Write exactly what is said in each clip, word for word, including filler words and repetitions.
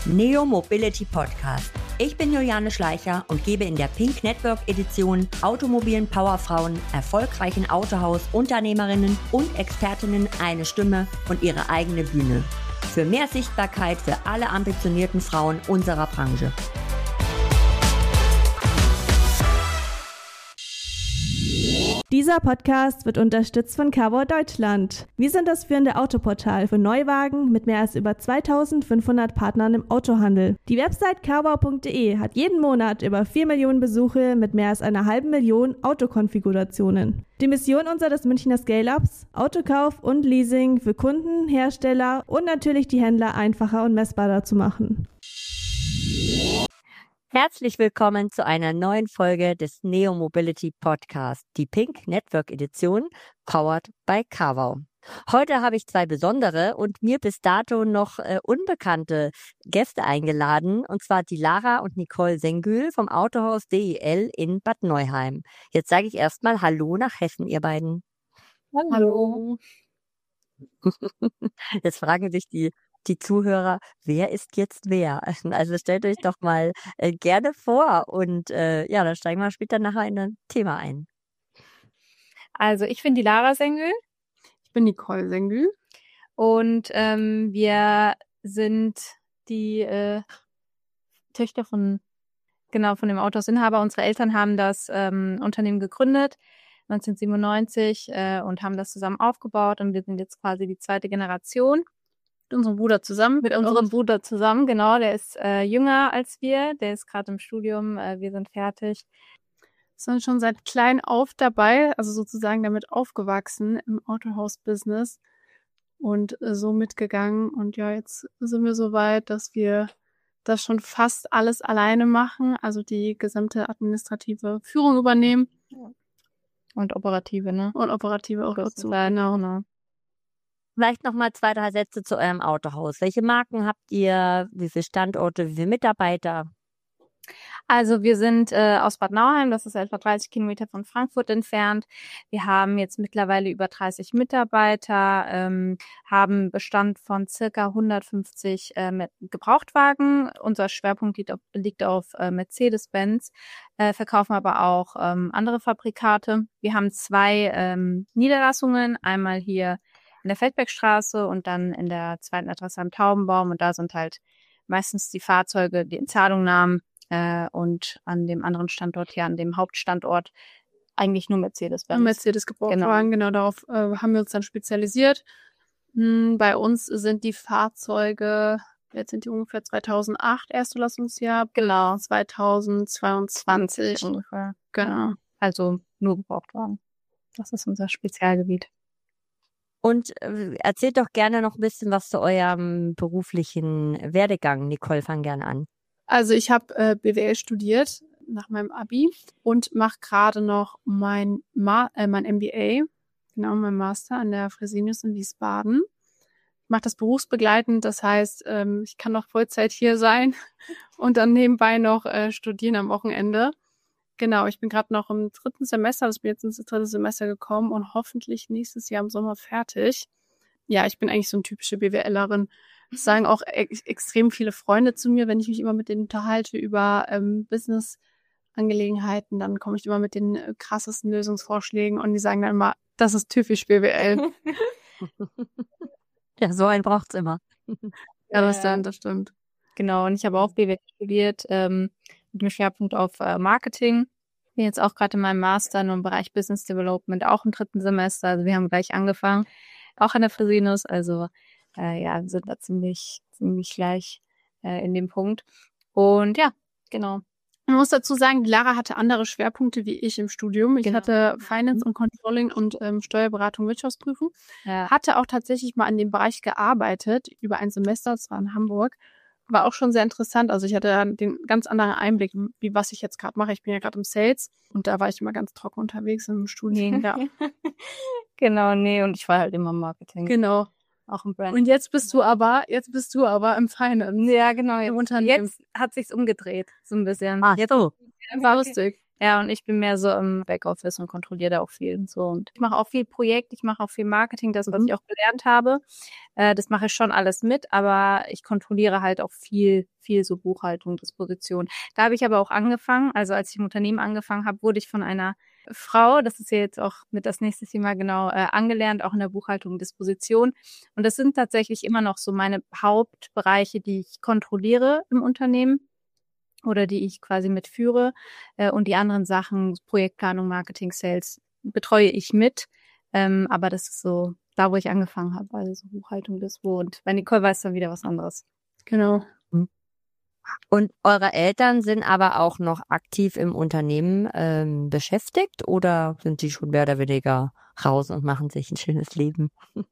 Neo Mobility Podcast. Ich bin Juliane Schleicher und gebe in der Pink Network Edition automobilen Powerfrauen, erfolgreichen Autohaus-Unternehmerinnen und Expertinnen eine Stimme und ihre eigene Bühne. Für mehr Sichtbarkeit für alle ambitionierten Frauen unserer Branche. Dieser Podcast wird unterstützt von Carwow Deutschland. Wir sind das führende Autoportal für Neuwagen mit mehr als über zweitausendfünfhundert Partnern im Autohandel. Die Website carwow punkt de hat jeden Monat über vier Millionen Besuche mit mehr als einer halben Million Autokonfigurationen. Die Mission unseres Münchner Scale-Ups: Autokauf und Leasing für Kunden, Hersteller und natürlich die Händler einfacher und messbarer zu machen. Herzlich willkommen zu einer neuen Folge des Neo Mobility Podcast, die Pink Network Edition, powered by Carwow. Heute habe ich zwei besondere und mir bis dato noch äh, unbekannte Gäste eingeladen, und zwar die Lara und Nicole Sengül vom Autohaus D E L in Bad Neuheim. Jetzt sage ich erstmal Hallo nach Hessen, ihr beiden. Hallo. Jetzt fragen sich die Die Zuhörer, wer ist jetzt wer? Also stellt euch doch mal äh, gerne vor und äh, ja, dann steigen wir später nachher in ein Thema ein. Also ich bin die Lara Sengül. Ich bin Nicole Sengül. Und ähm, wir sind die äh, Töchter von, genau, von dem Autohausinhaber. Unsere Eltern haben das ähm, Unternehmen gegründet, neunzehnhundertsiebenundneunzig, äh, und haben das zusammen aufgebaut. Und wir sind jetzt quasi die zweite Generation. Mit unserem Bruder zusammen. Mit unserem Bruder zusammen, genau. Der ist äh, jünger als wir. Der ist gerade im Studium. Äh, wir sind fertig. Sind schon seit klein auf dabei, also sozusagen damit aufgewachsen im Autohaus-Business und äh, so mitgegangen. Und ja, jetzt sind wir so weit, dass wir das schon fast alles alleine machen, also die gesamte administrative Führung übernehmen. Und operative, ne? Und operative auch dazu. Genau, genau. Vielleicht nochmal zwei, drei Sätze zu eurem Autohaus. Welche Marken habt ihr? Wie viele Standorte? Wie viele Mitarbeiter? Also wir sind äh, aus Bad Nauheim, das ist etwa dreißig Kilometer von Frankfurt entfernt. Wir haben jetzt mittlerweile über dreißig Mitarbeiter, ähm, haben Bestand von circa hundertfünfzig äh, Gebrauchtwagen. Unser Schwerpunkt liegt auf, liegt auf äh, Mercedes-Benz, äh, verkaufen aber auch ähm, andere Fabrikate. Wir haben zwei ähm, Niederlassungen, einmal hier in der Feldbergstraße und dann in der zweiten Adresse am Taubenbaum, und da sind halt meistens die Fahrzeuge, die Inzahlungnahmen, äh, und an dem anderen Standort hier, an dem Hauptstandort, eigentlich nur Mercedes-Benz. Mercedes-Gebrauchtwagen, genau, genau darauf äh, haben wir uns dann spezialisiert. Hm, bei uns sind die Fahrzeuge, jetzt sind die ungefähr zweitausendacht Erstzulassungsjahr, genau, zweitausendzweiundzwanzig ungefähr. Genau. Also nur Gebrauchtwagen. Das ist unser Spezialgebiet. Und äh, erzählt doch gerne noch ein bisschen was zu eurem beruflichen Werdegang. Nicole, fang gerne an. Also ich habe äh, B W L studiert nach meinem Abi und mache gerade noch mein, Ma- äh, mein M B A, genau, mein Master an der Fresenius in Wiesbaden. Ich mache das berufsbegleitend, das heißt, ähm, ich kann noch Vollzeit hier sein und dann nebenbei noch äh, studieren am Wochenende. Genau, ich bin gerade noch im dritten Semester, also ich bin jetzt ins dritte Semester gekommen und hoffentlich nächstes Jahr im Sommer fertig. Ja, ich bin eigentlich so eine typische BWLerin. Das sagen auch ex- extrem viele Freunde zu mir, wenn ich mich immer mit denen unterhalte über ähm, Business-Angelegenheiten, dann komme ich immer mit den äh, krassesten Lösungsvorschlägen und die sagen dann immer, das ist typisch B W L. Ja, so einen braucht's immer. Ja, das stimmt, das stimmt. Genau, und ich habe auch B W L studiert, ähm, mit dem Schwerpunkt auf äh, Marketing. Bin jetzt auch gerade in meinem Master nur im Bereich Business Development, auch im dritten Semester. Also wir haben gleich angefangen, auch an der Fresenius. Also äh, ja, sind da ziemlich, ziemlich gleich äh, in dem Punkt. Und ja, genau. Man muss dazu sagen, die Lara hatte andere Schwerpunkte wie ich im Studium. Ich Genau. hatte Finance und Controlling und ähm, Steuerberatung, Wirtschaftsprüfung. Ja. Hatte auch tatsächlich mal in dem Bereich gearbeitet, über ein Semester, das war in Hamburg. War auch schon sehr interessant. Also ich hatte ja den ganz anderen Einblick, wie was ich jetzt gerade mache. Ich bin ja gerade im Sales und da war ich immer ganz trocken unterwegs im Studium. Ja. Genau, nee, und ich war halt immer im Marketing. Genau. Auch im Brand. Und jetzt bist du aber, jetzt bist du aber im Finance. Ja, genau. Jetzt, Im Unternehmen. jetzt hat sich's umgedreht, so ein bisschen. Ah, Jetzt so. War lustig. Ja, und ich bin mehr so im Backoffice und kontrolliere da auch viel und so. Und ich mache auch viel Projekt, ich mache auch viel Marketing, das, was Mhm. ich auch gelernt habe. Äh, das mache ich schon alles mit, aber ich kontrolliere halt auch viel, viel so Buchhaltung, Disposition. Da habe ich aber auch angefangen, also als ich im Unternehmen angefangen habe, wurde ich von einer Frau, das ist ja jetzt auch mit das nächste Thema genau, äh, angelernt, auch in der Buchhaltung, Disposition. Und das sind tatsächlich immer noch so meine Hauptbereiche, die ich kontrolliere im Unternehmen oder die ich quasi mitführe. Äh, und die anderen Sachen, Projektplanung, Marketing, Sales, betreue ich mit. Ähm, aber das ist so da, wo ich angefangen habe, also so Buchhaltung, Dispo. Und bei Nicole war es dann wieder was anderes. Genau. Und eure Eltern sind aber auch noch aktiv im Unternehmen ähm, beschäftigt oder sind die schon mehr oder weniger raus und machen sich ein schönes Leben?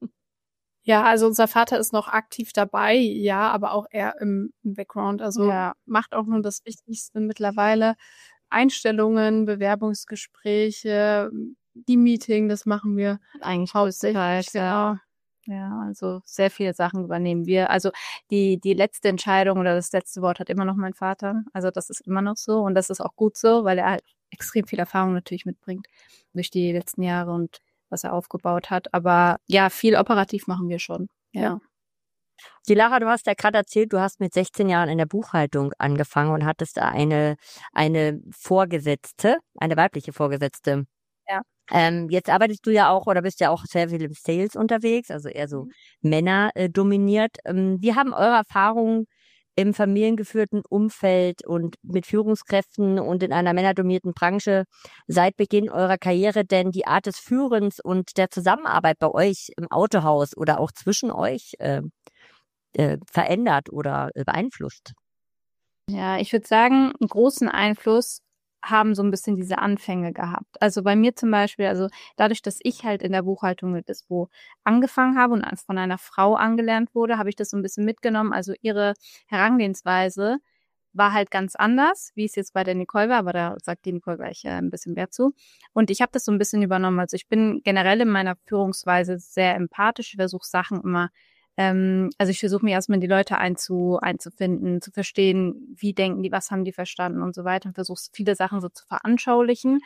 Ja, also unser Vater ist noch aktiv dabei, ja, aber auch eher im, im Background. Also Ja. macht auch nur das Wichtigste mittlerweile. Einstellungen, Bewerbungsgespräche, die Meeting, das machen wir Eigentlich hauptsächlich. größtenteils, ja. Genau. Ja, also sehr viele Sachen übernehmen wir. Also die die letzte Entscheidung oder das letzte Wort hat immer noch mein Vater. Also das ist immer noch so und das ist auch gut so, weil er halt extrem viel Erfahrung natürlich mitbringt durch die letzten Jahre und was er aufgebaut hat. Aber ja, viel operativ machen wir schon. Ja. Ja. Die Lara, du hast ja gerade erzählt, du hast mit sechzehn Jahren in der Buchhaltung angefangen und hattest da eine, eine Vorgesetzte, eine weibliche Vorgesetzte. Ja. Ähm, jetzt arbeitest du ja auch oder bist ja auch sehr viel im Sales unterwegs, also eher so Männer äh, dominiert. Ähm, wie haben eure Erfahrungen im familiengeführten Umfeld und mit Führungskräften und in einer männerdominierten Branche seit Beginn eurer Karriere denn die Art des Führens und der Zusammenarbeit bei euch im Autohaus oder auch zwischen euch äh, äh, verändert oder äh, beeinflusst? Ja, ich würde sagen, einen großen Einfluss haben so ein bisschen diese Anfänge gehabt. Also bei mir zum Beispiel, also dadurch, dass ich halt in der Buchhaltung mit Dispo angefangen habe und als von einer Frau angelernt wurde, habe ich das so ein bisschen mitgenommen. Also ihre Herangehensweise war halt ganz anders, wie es jetzt bei der Nicole war, aber da sagt die Nicole gleich äh, ein bisschen mehr zu. Und ich habe das so ein bisschen übernommen. Also ich bin generell in meiner Führungsweise sehr empathisch. Ich versuche Sachen immer Ähm, also ich versuche mir erstmal in die Leute einzu, einzufinden, zu verstehen, wie denken die, was haben die verstanden und so weiter und versuche viele Sachen so zu veranschaulichen.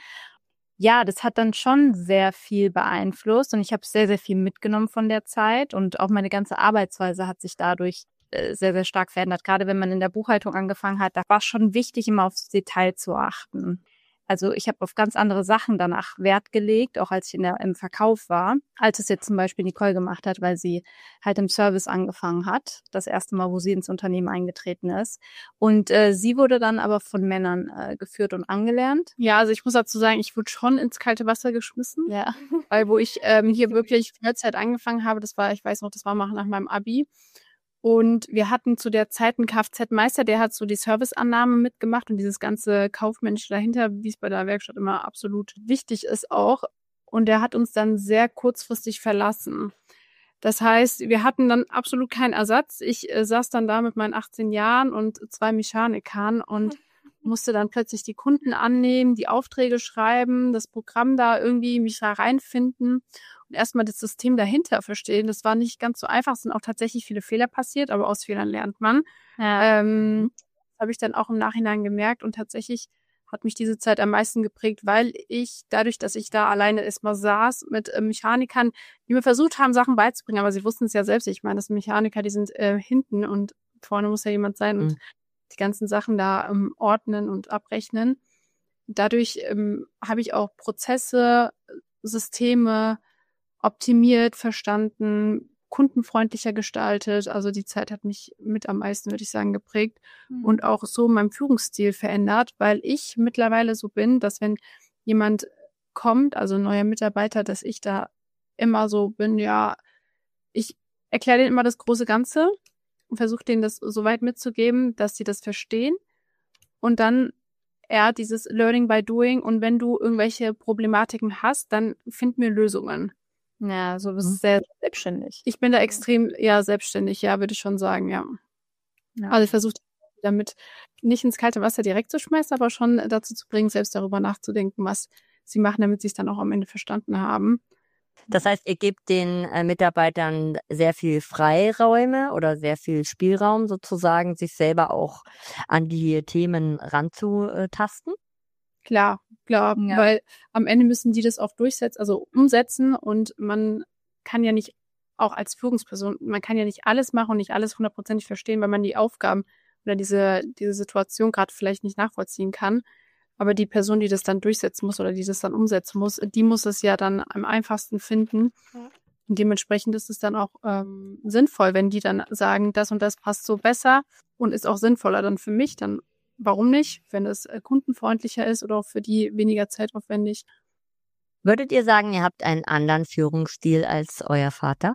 Ja, das hat dann schon sehr viel beeinflusst und ich habe sehr, sehr viel mitgenommen von der Zeit und auch meine ganze Arbeitsweise hat sich dadurch äh, sehr, sehr stark verändert. Gerade wenn man in der Buchhaltung angefangen hat, da war es schon wichtig, immer aufs Detail zu achten. Also ich habe auf ganz andere Sachen danach Wert gelegt, auch als ich in der, im Verkauf war, als es jetzt zum Beispiel Nicole gemacht hat, weil sie halt im Service angefangen hat, das erste Mal, wo sie ins Unternehmen eingetreten ist. Und äh, sie wurde dann aber von Männern äh, geführt und angelernt. Ja, also ich muss dazu sagen, ich wurde schon ins kalte Wasser geschmissen, Ja. weil wo ich ähm, hier wirklich Vollzeit angefangen habe, das war, ich weiß noch, das war nach meinem Abi. Und wir hatten zu der Zeit einen Kfz-Meister, der hat so die Serviceannahme mitgemacht und dieses ganze Kaufmännische dahinter, wie es bei der Werkstatt immer absolut wichtig ist auch. Und der hat uns dann sehr kurzfristig verlassen. Das heißt, wir hatten dann absolut keinen Ersatz. Ich äh, saß dann da mit meinen achtzehn Jahren und zwei Mechanikern und musste dann plötzlich die Kunden annehmen, die Aufträge schreiben, das Programm da irgendwie mich da reinfinden und erstmal das System dahinter verstehen. Das war nicht ganz so einfach. Es sind auch tatsächlich viele Fehler passiert, aber aus Fehlern lernt man. Ja. Ähm, das habe ich dann auch im Nachhinein gemerkt und tatsächlich hat mich diese Zeit am meisten geprägt, weil ich dadurch, dass ich da alleine erstmal saß mit äh, Mechanikern, die mir versucht haben, Sachen beizubringen, aber sie wussten es ja selbst. Ich meine, das Mechaniker, die sind äh, hinten und vorne muss ja jemand sein und Mhm. die ganzen Sachen da ähm, ordnen und abrechnen. Dadurch ähm, habe ich auch Prozesse, Systeme optimiert, verstanden, kundenfreundlicher gestaltet. Also die Zeit hat mich mit am meisten, würde ich sagen, geprägt Mhm. und auch so meinen Führungsstil verändert, weil ich mittlerweile so bin, dass wenn jemand kommt, also ein neuer Mitarbeiter, dass ich da immer so bin, ja, ich erkläre denen immer das große Ganze und versuche denen das so weit mitzugeben, dass sie das verstehen. Und dann eher dieses Learning by Doing. Und wenn du irgendwelche Problematiken hast, dann find mir Lösungen. Ja, so bist Mhm. du sehr selbstständig. Ich bin da extrem, ja, selbstständig, ja, würde ich schon sagen, ja. Ja. Also ich versuche damit nicht ins kalte Wasser direkt zu schmeißen, aber schon dazu zu bringen, selbst darüber nachzudenken, was sie machen, damit sie es dann auch am Ende verstanden haben. Das heißt, ihr gebt den äh, Mitarbeitern sehr viel Freiräume oder sehr viel Spielraum sozusagen, sich selber auch an die Themen ranzutasten? Klar, klar, Ja. weil am Ende müssen die das auch durchsetzen, also umsetzen und man kann ja nicht, auch als Führungsperson, man kann ja nicht alles machen und nicht alles hundertprozentig verstehen, weil man die Aufgaben oder diese, diese Situation gerade vielleicht nicht nachvollziehen kann. Aber die Person, die das dann durchsetzen muss oder die das dann umsetzen muss, die muss es ja dann am einfachsten finden. Ja. Und dementsprechend ist es dann auch ähm, sinnvoll, wenn die dann sagen, das und das passt so besser und ist auch sinnvoller dann für mich, dann warum nicht, wenn es äh, kundenfreundlicher ist oder auch für die weniger zeitaufwendig. Würdet ihr sagen, ihr habt einen anderen Führungsstil als euer Vater?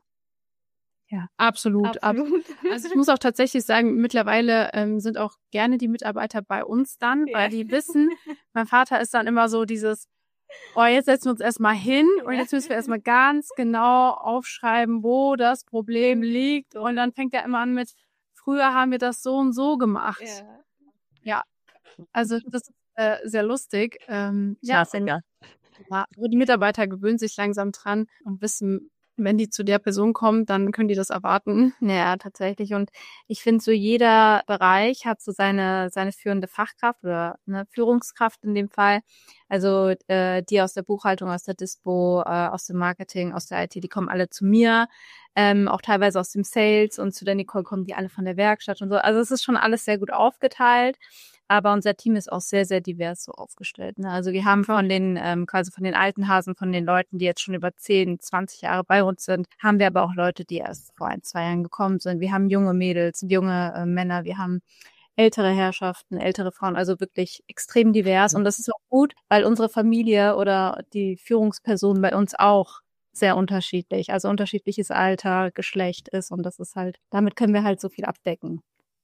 Ja, absolut. Ab, also ich muss auch tatsächlich sagen, mittlerweile ähm, sind auch gerne die Mitarbeiter bei uns dann, weil die wissen, mein Vater ist dann immer so dieses, oh, jetzt setzen wir uns erstmal hin und jetzt müssen wir erstmal ganz genau aufschreiben, wo das Problem liegt. Und dann fängt er immer an mit, früher haben wir das so und so gemacht. Ja. Ja, also das ist äh, sehr lustig. Ähm, ja, Krass, ja. ja, aber die Mitarbeiter gewöhnen sich langsam dran und wissen, wenn die zu der Person kommen, dann können die das erwarten. Ja, tatsächlich. Und ich finde, so jeder Bereich hat so seine seine führende Fachkraft oder eine Führungskraft in dem Fall. Also äh, die aus der Buchhaltung, aus der Dispo, äh, aus dem Marketing, aus der I T, die kommen alle zu mir. Ähm, auch teilweise aus dem Sales, und zu der Nicole kommen die alle von der Werkstatt und so. Also es ist schon alles sehr gut aufgeteilt. Aber unser Team ist auch sehr, sehr divers so aufgestellt. Ne? Also wir haben von den, ähm, quasi von den alten Hasen, von den Leuten, die jetzt schon über zehn, zwanzig Jahre bei uns sind, haben wir aber auch Leute, die erst vor ein, zwei Jahren gekommen sind. Wir haben junge Mädels, junge äh, Männer, wir haben ältere Herrschaften, ältere Frauen, also wirklich extrem divers. Und das ist auch gut, weil unsere Familie oder die Führungspersonen bei uns auch sehr unterschiedlich, also unterschiedliches Alter, Geschlecht ist. Und das ist halt, damit können wir halt so viel abdecken.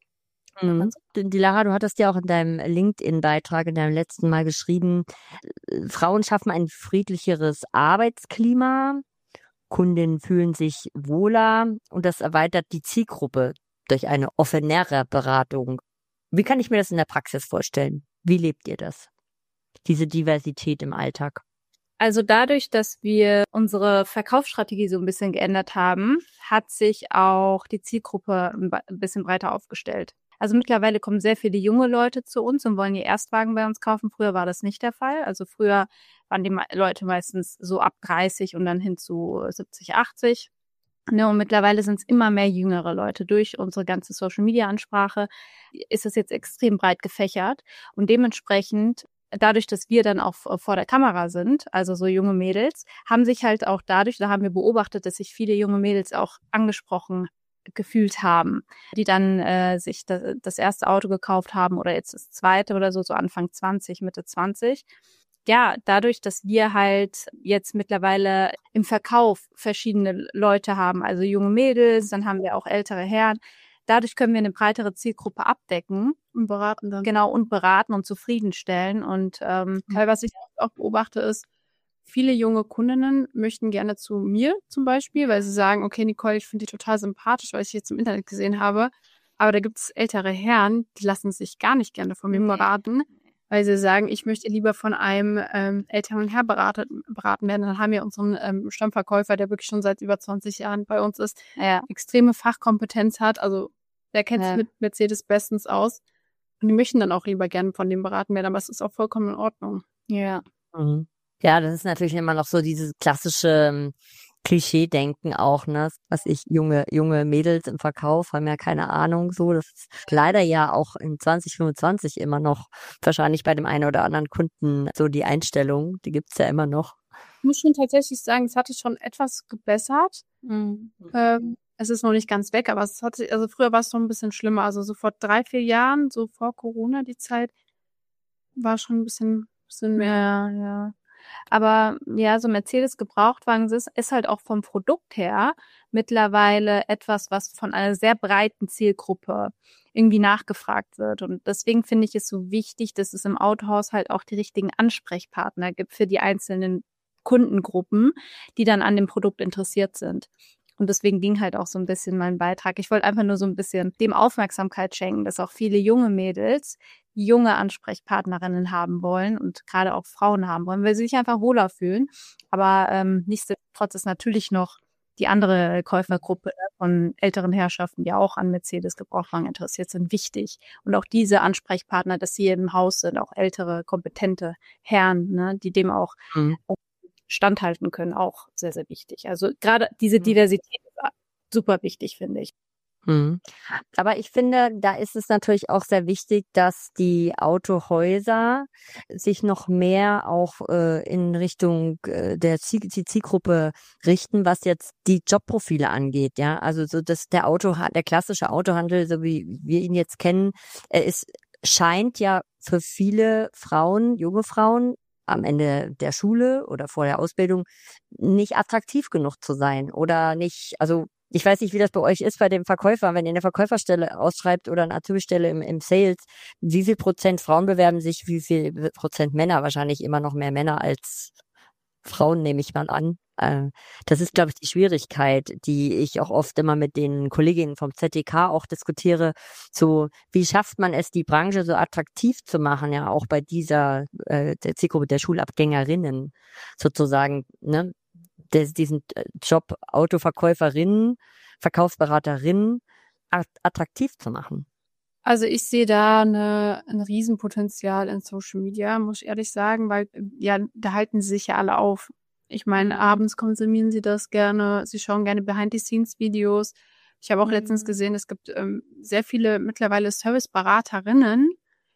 Mhm. Die Lara, du hattest ja auch in deinem LinkedIn-Beitrag in deinem letzten Mal geschrieben, äh, Frauen schaffen ein friedlicheres Arbeitsklima, Kundinnen fühlen sich wohler und das erweitert die Zielgruppe durch eine offenere Beratung. Wie kann ich mir das in der Praxis vorstellen? Wie lebt ihr das? Diese Diversität im Alltag? Also dadurch, dass wir unsere Verkaufsstrategie so ein bisschen geändert haben, hat sich auch die Zielgruppe ein ba- ein bisschen breiter aufgestellt. Also mittlerweile kommen sehr viele junge Leute zu uns und wollen ihr Erstwagen bei uns kaufen. Früher war das nicht der Fall. Also früher waren die me- Leute meistens so ab dreißig und dann hin zu siebzig, achtzig. Ne, und mittlerweile sind es immer mehr jüngere Leute. Durch unsere ganze Social-Media-Ansprache ist es jetzt extrem breit gefächert. Und dementsprechend, dadurch, dass wir dann auch vor der Kamera sind, also so junge Mädels, haben sich halt auch dadurch, da haben wir beobachtet, dass sich viele junge Mädels auch angesprochen gefühlt haben, die dann äh, sich das, das erste Auto gekauft haben oder jetzt das zweite oder so, so Anfang zwanzig, Mitte zwanzig. Ja, dadurch, dass wir halt jetzt mittlerweile im Verkauf verschiedene Leute haben, also junge Mädels, dann haben wir auch ältere Herren, dadurch können wir eine breitere Zielgruppe abdecken. Und beraten dann. Genau, und beraten und zufriedenstellen. Und ähm, Weil was ich auch beobachte ist, viele junge Kundinnen möchten gerne zu mir zum Beispiel, weil sie sagen, okay, Nicole, ich finde die total sympathisch, weil ich sie jetzt im Internet gesehen habe. Aber da gibt es ältere Herren, die lassen sich gar nicht gerne von mir Nee. beraten, weil sie sagen, ich möchte lieber von einem ähm, älteren Herr beratet, beraten werden. Dann haben wir unseren ähm, Stammverkäufer, der wirklich schon seit über zwanzig Jahren bei uns ist, ja, extreme Fachkompetenz hat. Also der kennt sich Ja. mit Mercedes bestens aus. Und die möchten dann auch lieber gerne von dem beraten werden, aber es ist auch vollkommen in Ordnung. ja. Mhm. Ja, das ist natürlich immer noch so dieses klassische ähm, Klischee-Denken auch, ne? Was ich, junge, junge Mädels im Verkauf haben ja keine Ahnung, so. Das ist leider ja auch in zwanzig fünfundzwanzig immer noch wahrscheinlich bei dem einen oder anderen Kunden so die Einstellung, die gibt's ja immer noch. Ich muss schon tatsächlich sagen, es hat sich schon etwas gebessert. Mhm. Ähm, es ist noch nicht ganz weg, aber es hat sich, also früher war es schon ein bisschen schlimmer. Also so vor drei, vier Jahren, so vor Corona, die Zeit, war schon ein bisschen, bisschen mehr. Ja, ja. Aber ja, so Mercedes Gebrauchtwagen ist, ist halt auch vom Produkt her mittlerweile etwas, was von einer sehr breiten Zielgruppe irgendwie nachgefragt wird. Und deswegen finde ich es so wichtig, dass es im Autohaus halt auch die richtigen Ansprechpartner gibt für die einzelnen Kundengruppen, die dann an dem Produkt interessiert sind. Und deswegen ging halt auch so ein bisschen mein Beitrag. Ich wollte einfach nur so ein bisschen dem Aufmerksamkeit schenken, dass auch viele junge Mädels junge Ansprechpartnerinnen haben wollen und gerade auch Frauen haben wollen, weil sie sich einfach wohler fühlen. Aber ähm, nichtsdestotrotz ist natürlich noch die andere Käufergruppe von älteren Herrschaften, die auch an Mercedes-Gebrauchtwagen interessiert sind, wichtig. Und auch diese Ansprechpartner, dass sie im Haus sind, auch ältere, kompetente Herren, ne, die dem auch Mhm. standhalten können, auch sehr, sehr wichtig. Also gerade diese Mhm. Diversität ist super wichtig, finde ich. Mhm. Aber ich finde, da ist es natürlich auch sehr wichtig, dass die Autohäuser sich noch mehr auch äh, in Richtung äh, der Ziel die Zielgruppe richten, was jetzt die Jobprofile angeht. Ja, also so dass der Auto, der klassische Autohandel, so wie wir ihn jetzt kennen, er ist scheint ja für viele Frauen, junge Frauen am Ende der Schule oder vor der Ausbildung nicht attraktiv genug zu sein oder nicht, also ich weiß nicht, wie das bei euch ist bei dem Verkäufer, wenn ihr eine Verkäuferstelle ausschreibt oder eine Azubi-Stelle im, im Sales, wie viel Prozent Frauen bewerben sich, wie viel Prozent Männer? Wahrscheinlich immer noch mehr Männer als Frauen, nehme ich mal an. Äh, Das ist, glaube ich, die Schwierigkeit, die ich auch oft immer mit den Kolleginnen vom Z D K auch diskutiere. So, wie schafft man es, die Branche so attraktiv zu machen, ja, auch bei dieser äh, der Zielgruppe der Schulabgängerinnen sozusagen, ne? Des, diesen äh, Job Autoverkäuferinnen, Verkaufsberaterinnen at- attraktiv zu machen. Also ich sehe da eine, ein Riesenpotenzial in Social Media, muss ich ehrlich sagen, weil ja, da halten sie sich ja alle auf. Ich meine, abends konsumieren sie das gerne, sie schauen gerne Behind-the-Scenes-Videos. Ich habe auch Mhm. letztens gesehen, es gibt ähm, sehr viele mittlerweile Service-Beraterinnen,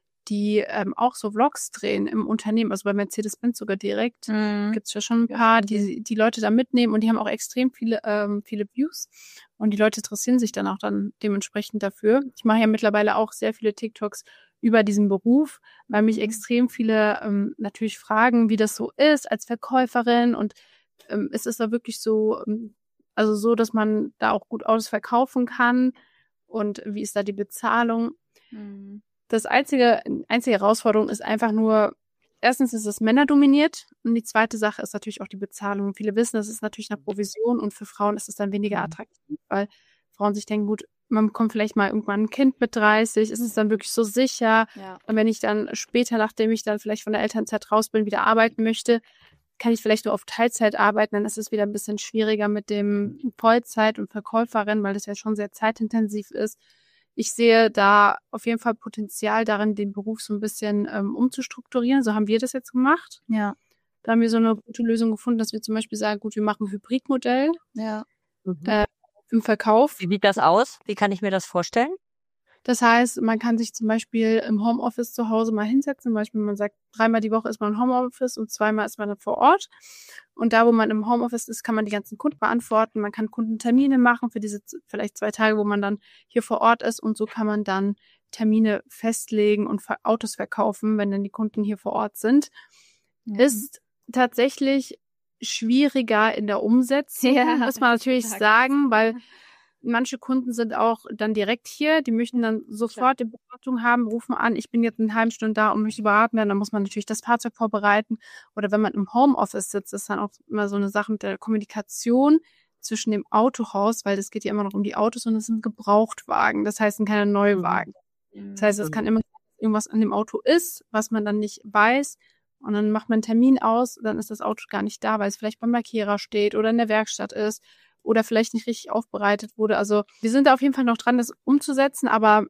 die ähm, auch so Vlogs drehen im Unternehmen, also bei Mercedes-Benz sogar direkt. Mhm. Gibt es ja schon ein paar, die die Leute da mitnehmen und die haben auch extrem viele ähm, viele Views und die Leute interessieren sich dann auch dann dementsprechend dafür. Ich mache ja mittlerweile auch sehr viele TikToks über diesen Beruf, weil mich extrem viele ähm, natürlich fragen, wie das so ist als Verkäuferin und ähm, ist es da wirklich so, ähm, also so, dass man da auch gut Autos verkaufen kann und wie ist da die Bezahlung? Mhm. Das einzige, einzige Herausforderung ist einfach nur, erstens ist es männerdominiert und die zweite Sache ist natürlich auch die Bezahlung. Viele wissen, das ist natürlich eine Provision und für Frauen ist es dann weniger attraktiv, weil Frauen sich denken, gut, man bekommt vielleicht mal irgendwann ein Kind mit dreißig, ist es dann wirklich so sicher? Ja. Und wenn ich dann später, nachdem ich dann vielleicht von der Elternzeit raus bin, wieder arbeiten möchte, kann ich vielleicht nur auf Teilzeit arbeiten, dann ist es wieder ein bisschen schwieriger mit dem Vollzeit und Verkäuferin, weil das ja schon sehr zeitintensiv ist. Ich sehe da auf jeden Fall Potenzial darin, den Beruf so ein bisschen ähm, umzustrukturieren. So haben wir das jetzt gemacht. Ja. Da haben wir so eine gute Lösung gefunden, dass wir zum Beispiel sagen, gut, wir machen ein Hybridmodell Ja. Mhm. äh, im Verkauf. Wie sieht das aus? Wie kann ich mir das vorstellen? Das heißt, man kann sich zum Beispiel im Homeoffice zu Hause mal hinsetzen. Zum Beispiel, man sagt, dreimal die Woche ist man im Homeoffice und zweimal ist man dann vor Ort. Und da, wo man im Homeoffice ist, kann man die ganzen Kunden beantworten. Man kann Kundentermine machen für diese z- vielleicht zwei Tage, wo man dann hier vor Ort ist. Und so kann man dann Termine festlegen und Ver- Autos verkaufen, wenn dann die Kunden hier vor Ort sind. Mhm. Ist tatsächlich schwieriger in der Umsetzung, Ja, muss man natürlich sag es. sagen, weil manche Kunden sind auch dann direkt hier, die möchten dann sofort die Beratung haben, rufen an, ich bin jetzt in einer halben Stunde da und möchte beraten werden, dann muss man natürlich das Fahrzeug vorbereiten. Oder wenn man im Homeoffice sitzt, ist dann auch immer so eine Sache mit der Kommunikation zwischen dem Autohaus, weil es geht ja immer noch um die Autos und es sind Gebrauchtwagen, das heißt, es sind keine Neuwagen. Das heißt, es kann immer sein, dass irgendwas an dem Auto ist, was man dann nicht weiß. Und dann macht man einen Termin aus, dann ist das Auto gar nicht da, weil es vielleicht beim Lackierer steht oder in der Werkstatt ist oder vielleicht nicht richtig aufbereitet wurde. Also wir sind da auf jeden Fall noch dran, das umzusetzen, aber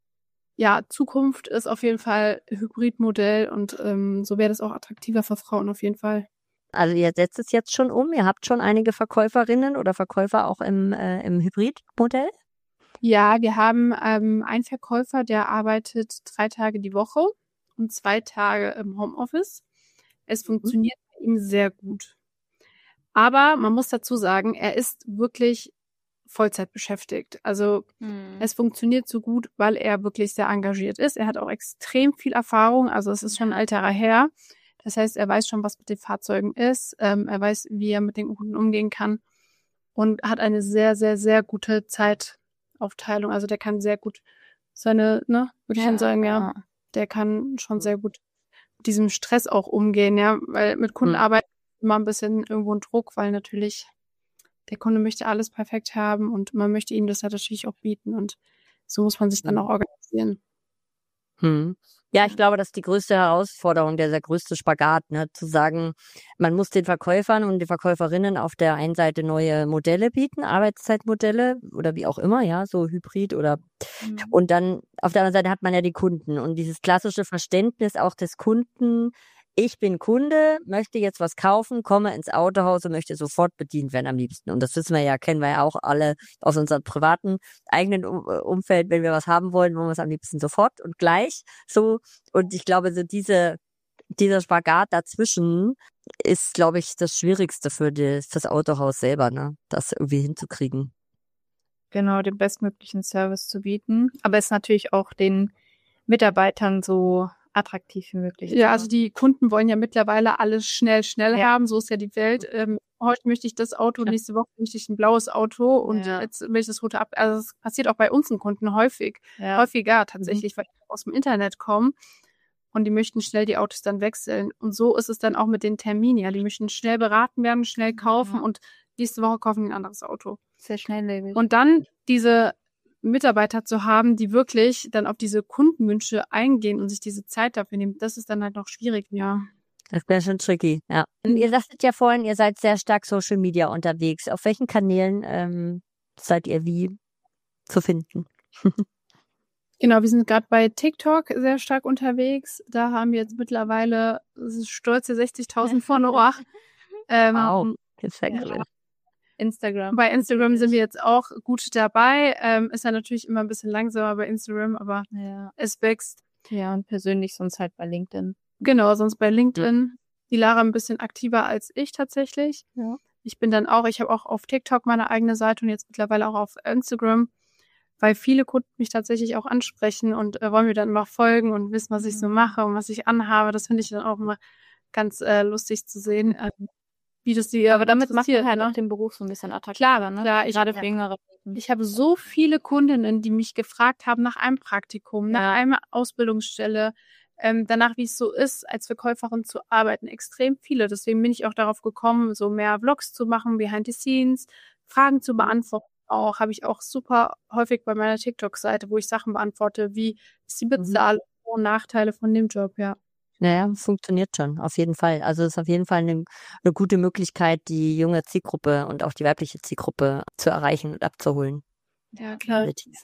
ja, Zukunft ist auf jeden Fall Hybridmodell und ähm, so wäre das auch attraktiver für Frauen auf jeden Fall. Also ihr setzt es jetzt schon um, ihr habt schon einige Verkäuferinnen oder Verkäufer auch im, äh, im Hybridmodell? Ja, wir haben ähm, einen Verkäufer, der arbeitet drei Tage die Woche und zwei Tage im Homeoffice. Es funktioniert bei ihm sehr gut. Aber man muss dazu sagen, er ist wirklich Vollzeit beschäftigt. Also Mhm. es funktioniert so gut, weil er wirklich sehr engagiert ist. Er hat auch extrem viel Erfahrung. Also es ist schon ein älterer Herr. Das heißt, er weiß schon, was mit den Fahrzeugen ist. Ähm, er weiß, wie er mit den Kunden umgehen kann und hat eine sehr, sehr, sehr gute Zeitaufteilung. Also der kann sehr gut seine, ne, würde ich dann sagen, ja, der kann schon sehr gut mit diesem Stress auch umgehen, ja, weil mit Kunden Hm. arbeiten ist immer ein bisschen irgendwo ein Druck, weil natürlich der Kunde möchte alles perfekt haben und man möchte ihm das halt natürlich auch bieten und so muss man sich dann Hm. auch organisieren. Hm. Ja, ich glaube, das ist die größte Herausforderung, der, der größte Spagat, ne? Zu sagen, man muss den Verkäufern und den Verkäuferinnen auf der einen Seite neue Modelle bieten, Arbeitszeitmodelle oder wie auch immer, ja, so Hybrid oder Mhm. und dann auf der anderen Seite hat man ja die Kunden und dieses klassische Verständnis auch des Kunden. Ich bin Kunde, möchte jetzt was kaufen, komme ins Autohaus und möchte sofort bedient werden am liebsten. Und das wissen wir ja, kennen wir ja auch alle aus unserem privaten eigenen um Umfeld. Wenn wir was haben wollen, wollen wir es am liebsten sofort und gleich so. Und ich glaube, so diese, dieser Spagat dazwischen ist, glaube ich, das Schwierigste für das, fürs Autohaus selber, ne, das irgendwie hinzukriegen. Genau, den bestmöglichen Service zu bieten. Aber es natürlich auch den Mitarbeitern so attraktiv wie möglich. Ja, also die Kunden wollen ja mittlerweile alles schnell, schnell Ja. haben. So ist ja die Welt. Ähm, heute möchte ich das Auto, Ja. nächste Woche möchte ich ein blaues Auto und Ja. jetzt will ich das rote ab. Also es passiert auch bei unseren Kunden häufig, Ja. häufiger tatsächlich, weil die aus dem Internet kommen und die möchten schnell die Autos dann wechseln. Und so ist es dann auch mit den Terminen. Ja, die möchten schnell beraten werden, schnell kaufen Ja. und nächste Woche kaufen die ein anderes Auto. Sehr schnelllebig. Und dann diese Mitarbeiter zu haben, die wirklich dann auf diese Kundenwünsche eingehen und sich diese Zeit dafür nehmen, das ist dann halt noch schwierig, ja. Das wäre schon tricky, ja. Und ihr sagtet ja vorhin, ihr seid sehr stark Social Media unterwegs. Auf welchen Kanälen ähm, seid ihr wie zu finden? Genau, wir sind gerade bei TikTok sehr stark unterwegs. Da haben wir jetzt mittlerweile stolze sechzigtausend Follower. Ähm, Wow, das Ja. ja. Instagram. Bei Instagram sind wir jetzt auch gut dabei. Ähm, ist ja natürlich immer ein bisschen langsamer bei Instagram, aber Ja. es wächst. Ja, und persönlich sonst halt bei LinkedIn. Genau, sonst bei LinkedIn. Die Lara ein bisschen aktiver als ich tatsächlich. Ja. Ich bin dann auch, ich habe auch auf TikTok meine eigene Seite und jetzt mittlerweile auch auf Instagram, weil viele Kunden mich tatsächlich auch ansprechen und äh, wollen mir dann immer folgen und wissen, was ich so mache und was ich anhabe. Das finde ich dann auch immer ganz äh, lustig zu sehen, äh, wie das die Aber damit macht interessiert, man halt ne? auch den Beruf so ein bisschen attraktiver, ne? Klar, ich- Gerade ja. für jüngere Menschen. Ich habe so viele Kundinnen, die mich gefragt haben nach einem Praktikum, nach Ja. einer Ausbildungsstelle, ähm, danach, wie es so ist, als Verkäuferin zu arbeiten. Extrem viele. Deswegen bin ich auch darauf gekommen, so mehr Vlogs zu machen, behind the scenes, Fragen zu beantworten. Auch habe ich auch super häufig bei meiner TikTok-Seite, wo ich Sachen beantworte, wie ist die Bezahlung, Vor- und Nachteile von dem Job, ja. Naja, funktioniert schon, auf jeden Fall. Also es ist auf jeden Fall eine, eine gute Möglichkeit, die junge Zielgruppe und auch die weibliche Zielgruppe zu erreichen und abzuholen. Ja, klar. Definitiv.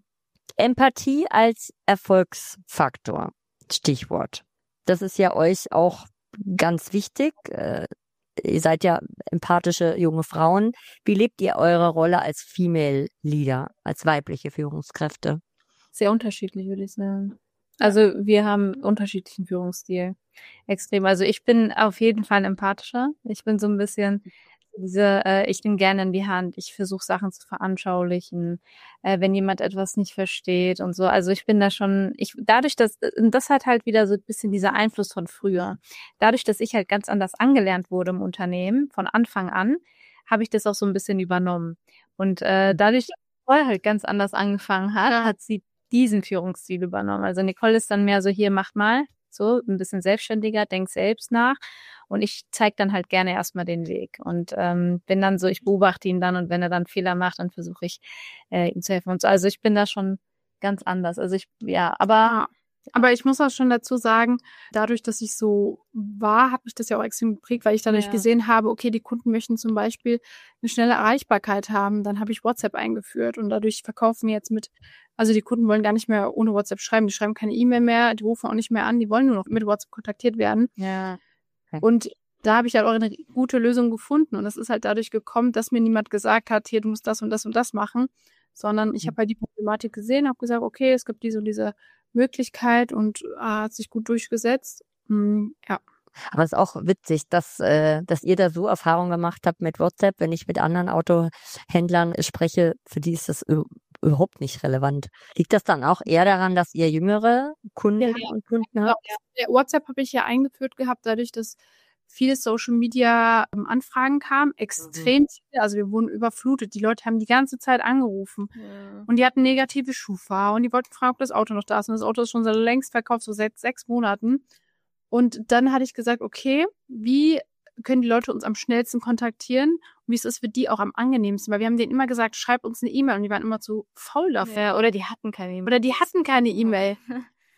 Empathie als Erfolgsfaktor. Stichwort. Das ist ja euch auch ganz wichtig. Äh, ihr seid ja empathische junge Frauen. Wie lebt ihr eure Rolle als Female Leader, als weibliche Führungskräfte? Sehr unterschiedlich, würde ich sagen. Also wir haben unterschiedlichen Führungsstil. Extrem. Also ich bin auf jeden Fall empathischer. Ich bin so ein bisschen diese, äh, ich nehme gerne in die Hand. Ich versuche Sachen zu veranschaulichen, äh, wenn jemand etwas nicht versteht und so. Also ich bin da schon, ich dadurch, dass das hat halt wieder so ein bisschen dieser Einfluss von früher. Dadurch, dass ich halt ganz anders angelernt wurde im Unternehmen von Anfang an, habe ich das auch so ein bisschen übernommen. Und äh, dadurch, dass Nicole halt ganz anders angefangen hat, hat sie diesen Führungsstil übernommen. Also Nicole ist dann mehr so, hier, mach mal, so ein bisschen selbstständiger, denk selbst nach. Und ich zeige dann halt gerne erstmal den Weg. Und ähm, bin dann so, ich beobachte ihn dann und wenn er dann Fehler macht, dann versuche ich, äh, ihm zu helfen. Und so. Also ich bin da schon ganz anders. Also ich, ja, aber Ja. Aber ich muss auch schon dazu sagen, dadurch, dass ich so war, hat mich das ja auch extrem geprägt, weil ich dadurch Ja. gesehen habe, okay, die Kunden möchten zum Beispiel eine schnelle Erreichbarkeit haben. Dann habe ich WhatsApp eingeführt und dadurch verkaufen wir jetzt mit, also die Kunden wollen gar nicht mehr ohne WhatsApp schreiben, die schreiben keine E-Mail mehr, die rufen auch nicht mehr an, die wollen nur noch mit WhatsApp kontaktiert werden. ja, Und da habe ich halt auch eine gute Lösung gefunden. Und das ist halt dadurch gekommen, dass mir niemand gesagt hat, hier, du musst das und das und das machen, sondern ich habe halt die Problematik gesehen, habe gesagt, okay, es gibt diese und diese Möglichkeit und äh, hat sich gut durchgesetzt. Hm, ja. Aber es ist auch witzig, dass, äh, dass ihr da so Erfahrungen gemacht habt mit WhatsApp. Wenn ich mit anderen Autohändlern spreche, für die ist das ü- überhaupt nicht relevant. Liegt das dann auch eher daran, dass ihr jüngere Kundinnen Ja. und Kunden Ja, habt? ja. WhatsApp habe ich ja eingeführt gehabt, dadurch, dass viele Social Media ähm, Anfragen kamen, extrem viele, also wir wurden überflutet. Die Leute haben die ganze Zeit angerufen und die hatten negative Schufa und die wollten fragen, ob das Auto noch da ist und das Auto ist schon so längst verkauft, so seit sechs Monaten. Und dann hatte ich gesagt, okay, wie können die Leute uns am schnellsten kontaktieren und wie ist es für die auch am angenehmsten? Weil wir haben denen immer gesagt, schreib uns eine E-Mail und die waren immer zu faul dafür. ja, oder die hatten keine E-Mail. Oder die hatten keine E-Mail.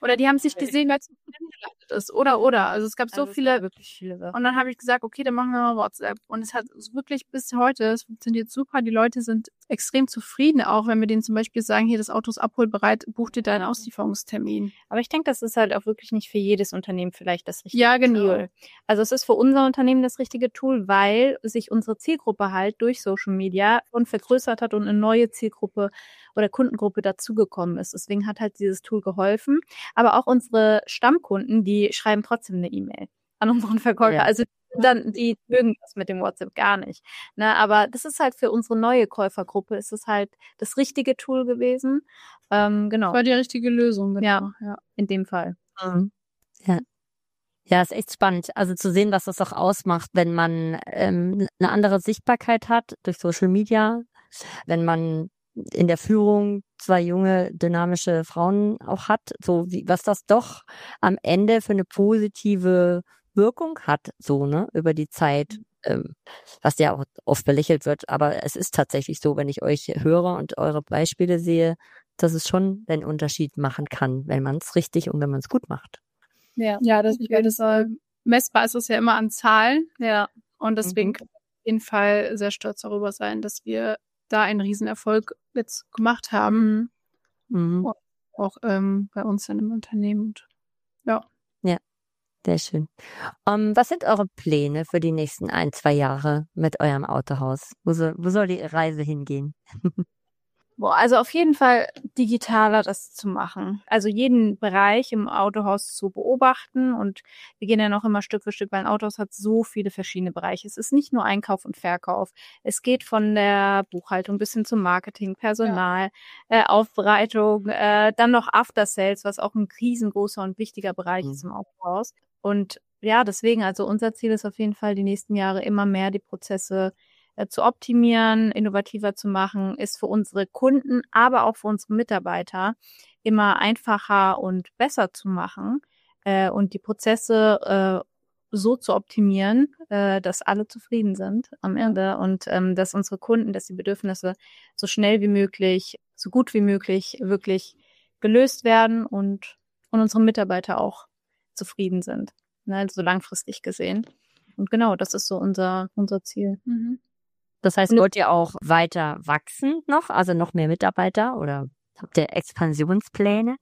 Oder die haben es nicht gesehen, weil es gelandet ist. Oder, oder. Also es gab so Also es viele. gab wirklich viele Sachen. Und dann habe ich gesagt, okay, dann machen wir mal WhatsApp. Und es hat wirklich bis heute, es funktioniert super. Die Leute sind extrem zufrieden, auch wenn wir denen zum Beispiel sagen, hier, das Auto ist abholbereit, buch dir deinen Auslieferungstermin. Aber ich denke, das ist halt auch wirklich nicht für jedes Unternehmen vielleicht das richtige Ja, genau. Tool. Also es ist für unser Unternehmen das richtige Tool, weil sich unsere Zielgruppe halt durch Social Media und vergrößert hat und eine neue Zielgruppe oder Kundengruppe dazugekommen ist. Deswegen hat halt dieses Tool geholfen. Aber auch unsere Stammkunden, die schreiben trotzdem eine E-Mail an unseren Verkäufer. Ja. Also dann, die mögen das mit dem WhatsApp gar nicht. Ne, aber das ist halt für unsere neue Käufergruppe, ist es halt das richtige Tool gewesen. Ähm, genau. Das war die richtige Lösung. Genau. Ja. ja. In dem Fall. Mhm. Ja. Ja, ist echt spannend. Also zu sehen, was das auch ausmacht, wenn man ähm, eine andere Sichtbarkeit hat durch Social Media, wenn man in der Führung zwei junge, dynamische Frauen auch hat, so wie, was das doch am Ende für eine positive Wirkung hat, so, ne, über die Zeit, ähm, was ja auch oft belächelt wird, aber es ist tatsächlich so, wenn ich euch höre und eure Beispiele sehe, dass es schon den Unterschied machen kann, wenn man es richtig und wenn man es gut macht. Ja, ja, das, ich das, äh, messbar ist es ja immer an Zahlen. Ja. Und deswegen Mhm. können wir auf jeden Fall sehr stolz darüber sein, dass wir da einen Riesenerfolg jetzt gemacht haben. Mhm. Auch ähm, bei uns dann im Unternehmen. Und, ja. Ja, sehr schön. Um, was sind eure Pläne für die nächsten ein, zwei Jahre mit eurem Autohaus? Wo soll, wo soll die Reise hingehen? Boah, also auf jeden Fall digitaler das zu machen. Also jeden Bereich im Autohaus zu beobachten und wir gehen ja noch immer Stück für Stück, weil ein Autohaus hat so viele verschiedene Bereiche. Es ist nicht nur Einkauf und Verkauf. Es geht von der Buchhaltung bis hin zum Marketing, Personal, ja. äh, Aufbereitung, äh, dann noch After Sales, was auch ein riesengroßer und wichtiger Bereich Mhm. ist im Autohaus. Und ja, deswegen, also unser Ziel ist auf jeden Fall, die nächsten Jahre immer mehr die Prozesse zu optimieren, innovativer zu machen, ist für unsere Kunden, aber auch für unsere Mitarbeiter immer einfacher und besser zu machen äh, und die Prozesse äh, so zu optimieren, äh, dass alle zufrieden sind am Ende und ähm, dass unsere Kunden, dass die Bedürfnisse so schnell wie möglich, so gut wie möglich wirklich gelöst werden und, und unsere Mitarbeiter auch zufrieden sind, ne, also langfristig gesehen. Und genau, das ist so unser unser Ziel. Mhm. Das heißt, Und- wollt ihr auch weiter wachsen noch? Also noch mehr Mitarbeiter oder habt ihr Expansionspläne?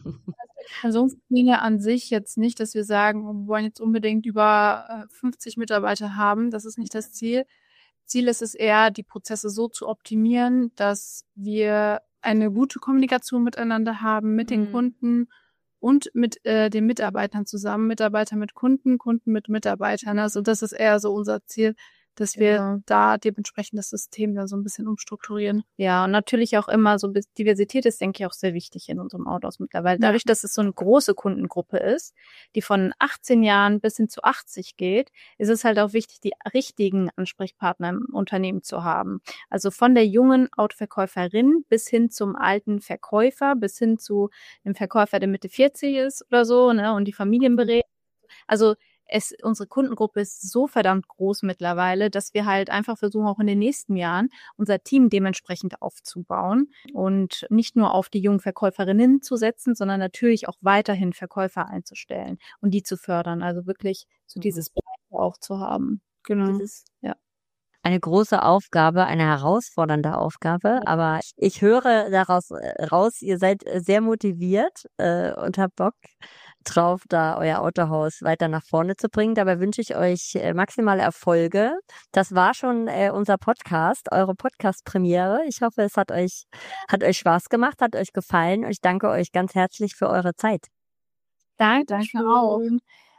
Expansionspläne an sich jetzt nicht, dass wir sagen, wir wollen jetzt unbedingt über äh, fünfzig Mitarbeiter haben. Das ist nicht das Ziel. Ziel ist es eher, die Prozesse so zu optimieren, dass wir eine gute Kommunikation miteinander haben, mit den Mhm. Kunden und mit äh, den Mitarbeitern zusammen. Mitarbeiter mit Kunden, Kunden mit Mitarbeitern. Also das ist eher so unser Ziel, dass wir Genau. da dementsprechend das System dann so ein bisschen umstrukturieren. Ja, und natürlich auch immer so bis Diversität ist, denke ich, auch sehr wichtig in unserem Autohaus mittlerweile. Ja. Dadurch, dass es so eine große Kundengruppe ist, die von achtzehn Jahren bis hin zu achtzig geht, ist es halt auch wichtig, die richtigen Ansprechpartner im Unternehmen zu haben. Also von der jungen Autoverkäuferin bis hin zum alten Verkäufer, bis hin zu einem Verkäufer, der Mitte vierzig ist oder so, ne, und die Familien berät. Also es, unsere Kundengruppe ist so verdammt groß mittlerweile, dass wir halt einfach versuchen, auch in den nächsten Jahren unser Team dementsprechend aufzubauen und nicht nur auf die jungen Verkäuferinnen zu setzen, sondern natürlich auch weiterhin Verkäufer einzustellen und die zu fördern. Also wirklich so dieses Breite auch zu haben. Genau. Dieses, ja. Eine große Aufgabe, eine herausfordernde Aufgabe, aber ich höre daraus äh, raus, ihr seid äh, sehr motiviert äh, und habt Bock drauf, da euer Autohaus weiter nach vorne zu bringen. Dabei wünsche ich euch äh, maximale Erfolge. Das war schon äh, unser Podcast, eure Podcast-Premiere. Ich hoffe, es hat euch, hat euch Spaß gemacht, hat euch gefallen und ich danke euch ganz herzlich für eure Zeit. Danke, Danke auch.